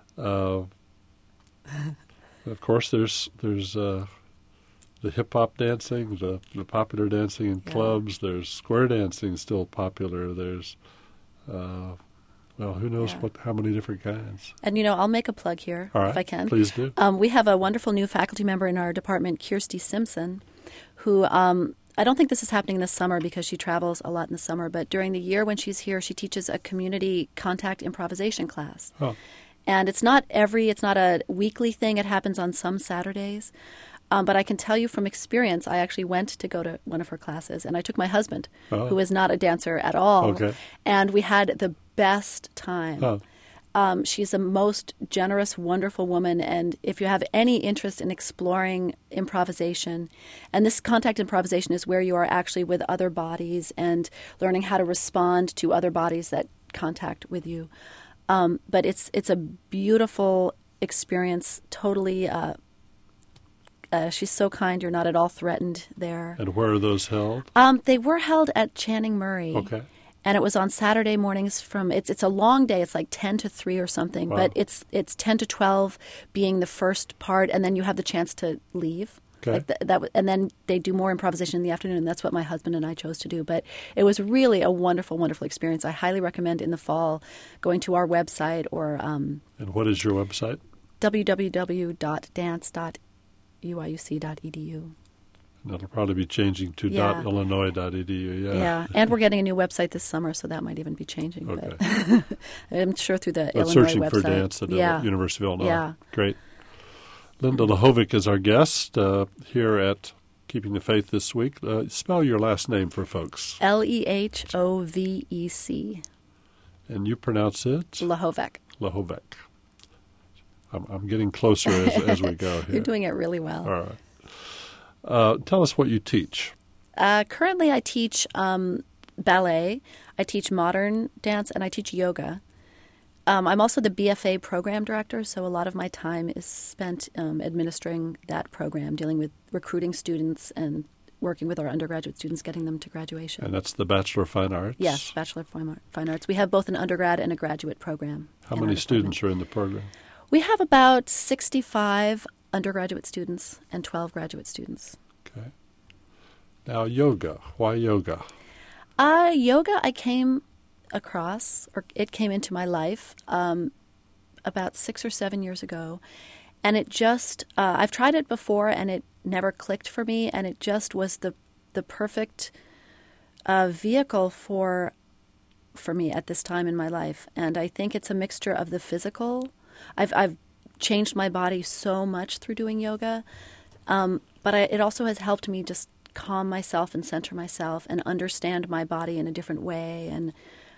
Of course, there's the hip-hop dancing, the popular dancing in clubs. There's square dancing still popular. There's, who knows how many different kinds. And, I'll make a plug here, All right, if I can. Please do. We have a wonderful new faculty member in our department, Kirsty Simpson, who I don't think this is happening this summer because she travels a lot in the summer, but during the year when she's here, she teaches a community contact improvisation class. Oh. And it's not a weekly thing. It happens on some Saturdays. But I can tell you from experience, I actually went to go to one of her classes, and I took my husband, who is not a dancer at all. Okay. And we had the best time. She's a most generous, wonderful woman, and if you have any interest in exploring improvisation, and this contact improvisation is where you are actually with other bodies and learning how to respond to other bodies that contact with you. But it's a beautiful experience, totally. She's so kind. You're not at all threatened there. And where are those held? They were held at Channing Murray. Okay. And it was on Saturday mornings from it's a long day. It's like 10 to 3 or something. Wow. But it's 10 to 12 being the first part, and then you have the chance to leave. Okay. And then they do more improvisation in the afternoon, and that's what my husband and I chose to do. But it was really a wonderful, wonderful experience. I highly recommend in the fall going to our website or And what is your website? www.dance.uiuc.edu. And that'll probably be changing to Yeah. .illinois.edu. Yeah, and we're getting a new website this summer, so that might even be changing. Okay. But I'm sure through the But Illinois searching website. for dance at the University of Illinois. Yeah. Great. Linda Lehovic is our guest here at Keeping the Faith this week. Spell your last name for folks. Lehovec. And you pronounce it? Lehovic. Lehovic. I'm getting closer as we go here. You're doing it really well. All right. Tell us what you teach. Currently, I teach ballet, I teach modern dance, and I teach yoga. I'm also the BFA program director, so a lot of my time is spent administering that program, dealing with recruiting students and working with our undergraduate students, getting them to graduation. And that's the Bachelor of Fine Arts? Yes, Bachelor of Fine Arts. We have both an undergrad and a graduate program. How many students are in the program? We have about 65 undergraduate students and 12 graduate students. Okay. Now, yoga. Why yoga? Yoga I came across, or it came into my life about 6 or 7 years ago. And it just, I've tried it before and it never clicked for me. And it just was the perfect vehicle for me at this time in my life. And I think it's a mixture of the physical. I've changed my body so much through doing yoga, but it also has helped me just calm myself and center myself and understand my body in a different way. And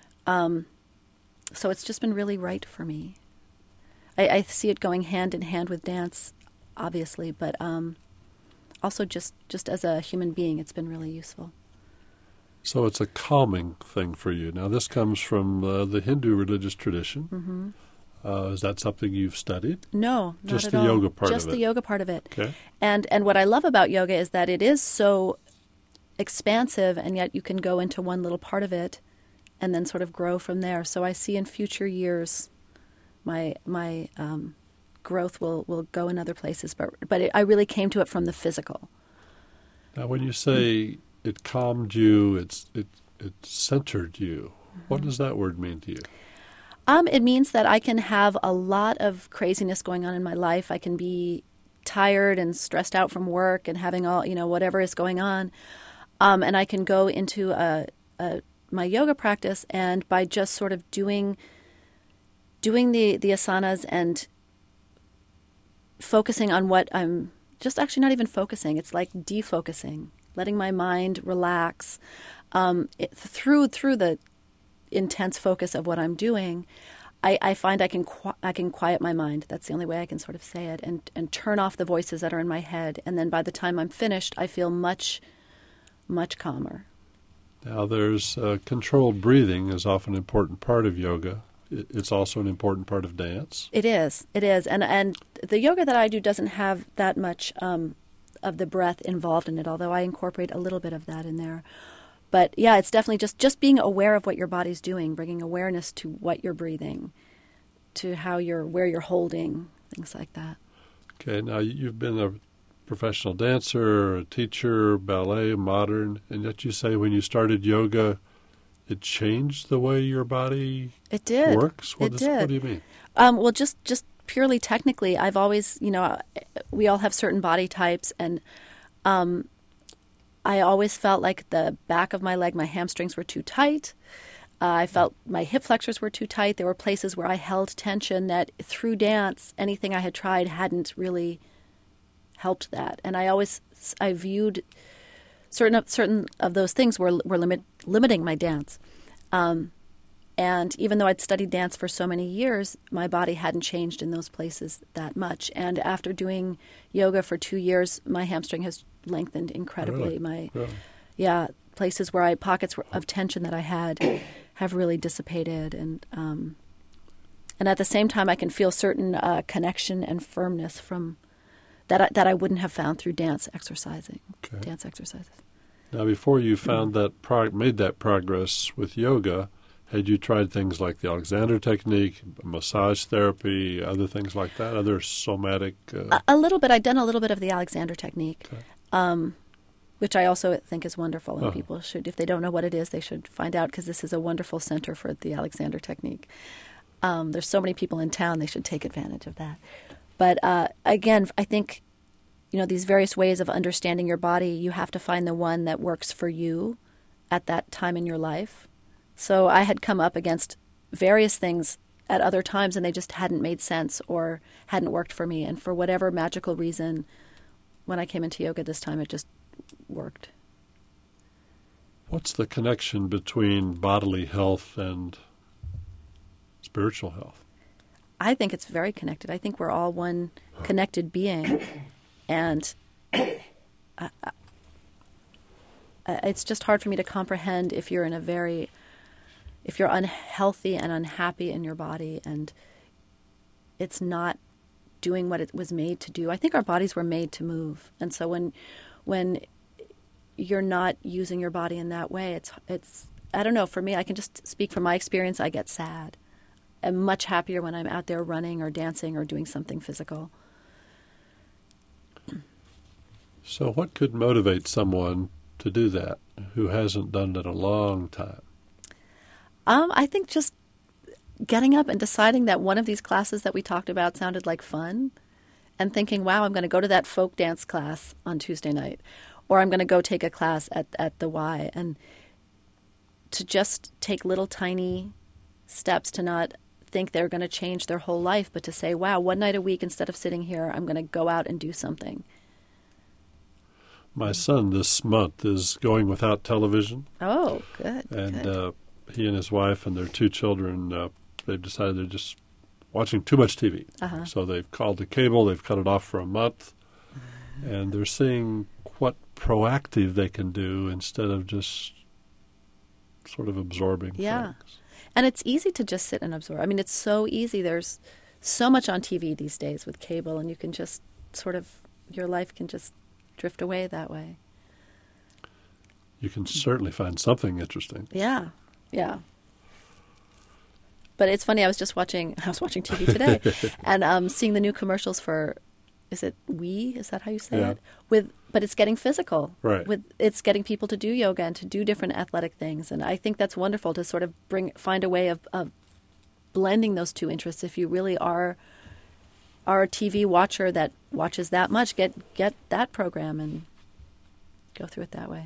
so it's just been really right for me. I see it going hand in hand with dance, obviously, but also just as a human being, it's been really useful. So it's a calming thing for you. Now, this comes from the Hindu religious tradition. Mm-hmm. Is that something you've studied? No, not just at the all. yoga part Just of it. the yoga part of it. Okay. And what I love about yoga is that it is so expansive, and yet you can go into one little part of it and then sort of grow from there. So I see in future years my growth will go in other places, but I really came to it from the physical. Now, when you say it calmed you, it centered you, what does that word mean to you? It means that I can have a lot of craziness going on in my life. I can be tired and stressed out from work and having all, whatever is going on. And I can go into my yoga practice, and by just sort of doing the asanas and focusing on what I'm just actually not even focusing. It's like defocusing, letting my mind relax through the intense focus of what I'm doing. I find I can quiet my mind. That's the only way I can sort of say it, and turn off the voices that are in my head. And then by the time I'm finished, I feel much, much calmer. Now, there's controlled breathing is often an important part of yoga. It's also an important part of dance. It is. And the yoga that I do doesn't have that much of the breath involved in it, although I incorporate a little bit of that in there. But yeah, it's definitely just being aware of what your body's doing, bringing awareness to what you're breathing, to where you're holding, things like that. Okay, now you've been a professional dancer, a teacher, ballet, modern, and yet you say when you started yoga, it changed the way your body It did. works? What do you mean? Well, just purely technically, I've always, we all have certain body types, and I always felt like the back of my leg, my hamstrings were too tight. I felt my hip flexors were too tight. There were places where I held tension that through dance, anything I had tried hadn't really helped that. And I viewed certain of those things were limiting my dance. And even though I'd studied dance for so many years, my body hadn't changed in those places that much. And after doing yoga for 2 years, my hamstring has lengthened incredibly. Really? Places where pockets of tension that I had have really dissipated. And at the same time, I can feel certain connection and firmness from that I wouldn't have found through dance exercises. Now, before you found made that progress with yoga, had you tried things like the Alexander technique, massage therapy, other things like that, other somatic? A little bit. I'd done a little bit of the Alexander technique, which I also think is wonderful. And people should, if they don't know what it is, they should find out, because this is a wonderful center for the Alexander technique. There's so many people in town, they should take advantage of that. But again, I think, these various ways of understanding your body, you have to find the one that works for you at that time in your life. So I had come up against various things at other times, and they just hadn't made sense or hadn't worked for me. And for whatever magical reason, when I came into yoga this time, it just worked. What's the connection between bodily health and spiritual health? I think it's very connected. I think we're all one connected being. And it's just hard for me to comprehend if you're unhealthy and unhappy in your body and it's not doing what it was made to do. I think our bodies were made to move. And so when you're not using your body in that way, it's I don't know, for me, I can just speak from my experience, I get sad. I'm much happier when I'm out there running or dancing or doing something physical. So what could motivate someone to do that who hasn't done it in a long time? I think just getting up and deciding that one of these classes that we talked about sounded like fun and thinking, wow, I'm going to go to that folk dance class on Tuesday night, or I'm going to go take a class at the Y, and to just take little tiny steps, to not think they're going to change their whole life, but to say, wow, one night a week, instead of sitting here, I'm going to go out and do something. My son this month is going without television. Oh, good. And good. He and his wife and their 2 children, they've decided they're just watching too much TV. Uh-huh. So they've called the cable, they've cut it off for a month, and they're seeing what proactive they can do instead of just sort of absorbing things. And it's easy to just sit and absorb. I mean, it's so easy. There's so much on TV these days with cable, and you can just sort of, your life can just drift away that way. You can certainly find something interesting. Yeah. But it's funny, I was watching TV today and seeing the new commercials for, is it Wii? Is that how you say it? But it's getting physical. Right. It's getting people to do yoga and to do different athletic things. And I think that's wonderful to sort of find a way of blending those two interests. If you really are a TV watcher that watches that much, get that program and go through it that way.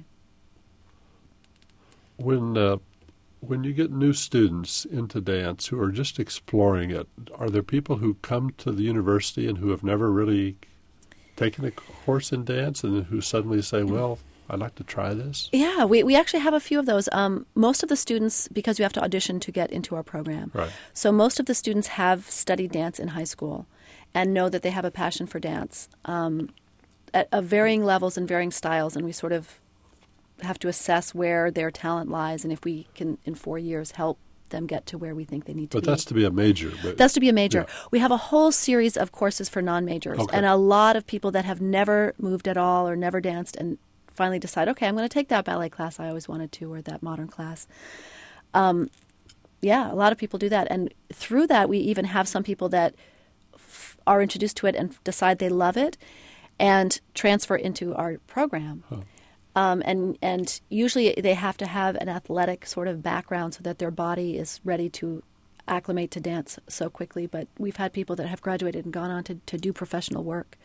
When you get new students into dance who are just exploring it, are there people who come to the university and who have never really taken a course in dance and who suddenly say, well, I'd like to try this? Yeah, we actually have a few of those. Most of the students, because you have to audition to get into our program, right. So most of the students have studied dance in high school and know that they have a passion for dance at varying levels and varying styles, and we sort of have to assess where their talent lies and if we can, in 4 years, help them get to where we think they need to be. But that's to be a major. That's to be a major. Yeah. We have a whole series of courses for non-majors, okay. and a lot of people that have never moved at all or never danced and finally decide, okay, I'm going to take that ballet class I always wanted to, or that modern class. A lot of people do that. And through that, we even have some people that are introduced to it and decide they love it and transfer into our program. Huh. And usually they have to have an athletic sort of background so that their body is ready to acclimate to dance so quickly. But we've had people that have graduated and gone on to do professional work.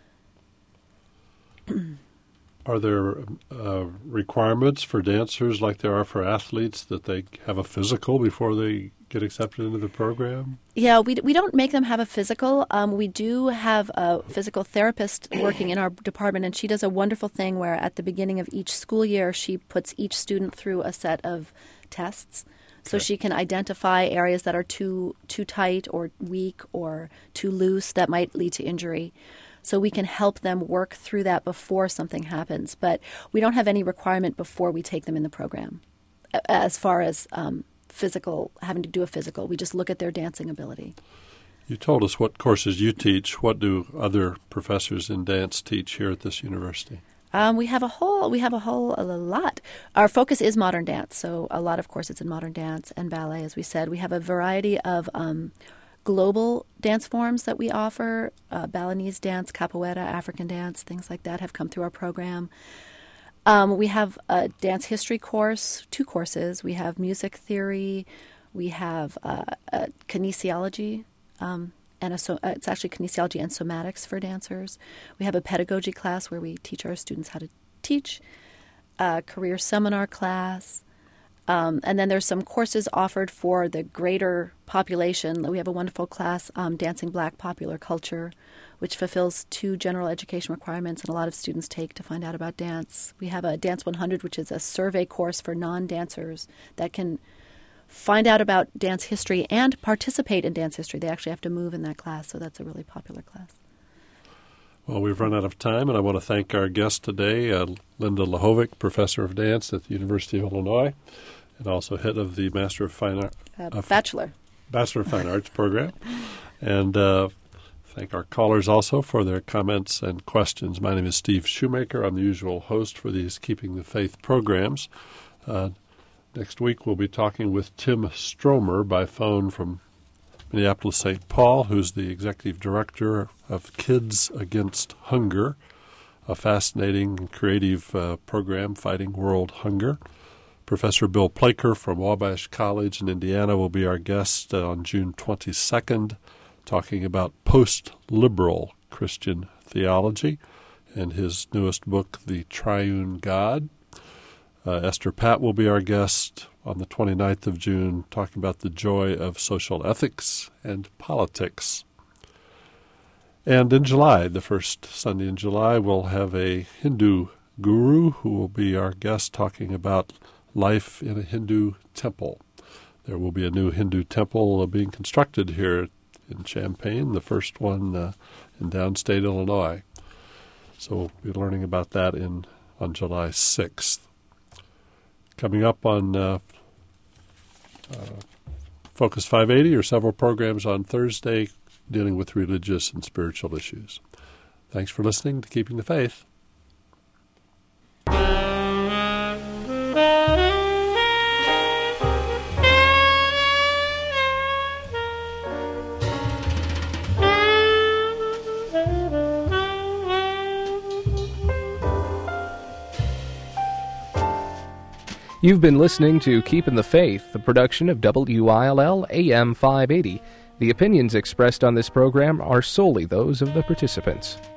Are there requirements for dancers like there are for athletes that they have a physical before they get accepted into the program? Yeah, we don't make them have a physical. We do have a physical therapist working in our department, and she does a wonderful thing where at the beginning of each school year, she puts each student through a set of tests So she can identify areas that are too tight or weak or too loose that might lead to injury. So we can help them work through that before something happens. But we don't have any requirement before we take them in the program as far as having to do a physical. We just look at their dancing ability. You told us what courses you teach. What do other professors in dance teach here at this university? We have a lot. Our focus is modern dance, so a lot of courses in modern dance and ballet, as we said. We have a variety of global dance forms that we offer. Balinese dance, capoeira, African dance, things like that have come through our program. We have a dance history course, 2 courses. We have music theory. We have kinesiology, it's actually kinesiology and somatics for dancers. We have a pedagogy class where we teach our students how to teach, a career seminar class, and then there's some courses offered for the greater population. We have a wonderful class, Dancing Black Popular Culture, which fulfills 2 general education requirements and a lot of students take to find out about dance. We have a Dance 100, which is a survey course for non-dancers that can find out about dance history and participate in dance history. They actually have to move in that class, so that's a really popular class. Well, we've run out of time, and I want to thank our guest today, Linda Lahovic, Professor of Dance at the University of Illinois, and also head of the Master of Fine Arts Bachelor of Fine Arts program. And thank our callers also for their comments and questions. My name is Steve Shoemaker. I'm the usual host for these Keeping the Faith programs. Next week, we'll be talking with Tim Stromer by phone from Minneapolis, St. Paul, who's the executive director of Kids Against Hunger, a fascinating and creative program fighting world hunger. Professor Bill Plaker from Wabash College in Indiana will be our guest on June 22nd, talking about post-liberal Christian theology and his newest book, The Triune God. Esther Patt will be our guest on the 29th of June, talking about the joy of social ethics and politics. And in July, the first Sunday in July, we'll have a Hindu guru who will be our guest talking about life in a Hindu temple. There will be a new Hindu temple being constructed here in Champaign, the first one in downstate Illinois. So we'll be learning about that on July 6th. Coming up on Focus 580 are several programs on Thursday dealing with religious and spiritual issues. Thanks for listening to Keeping the Faith. You've been listening to Keeping the Faith, a production of WILL AM 580. The opinions expressed on this program are solely those of the participants.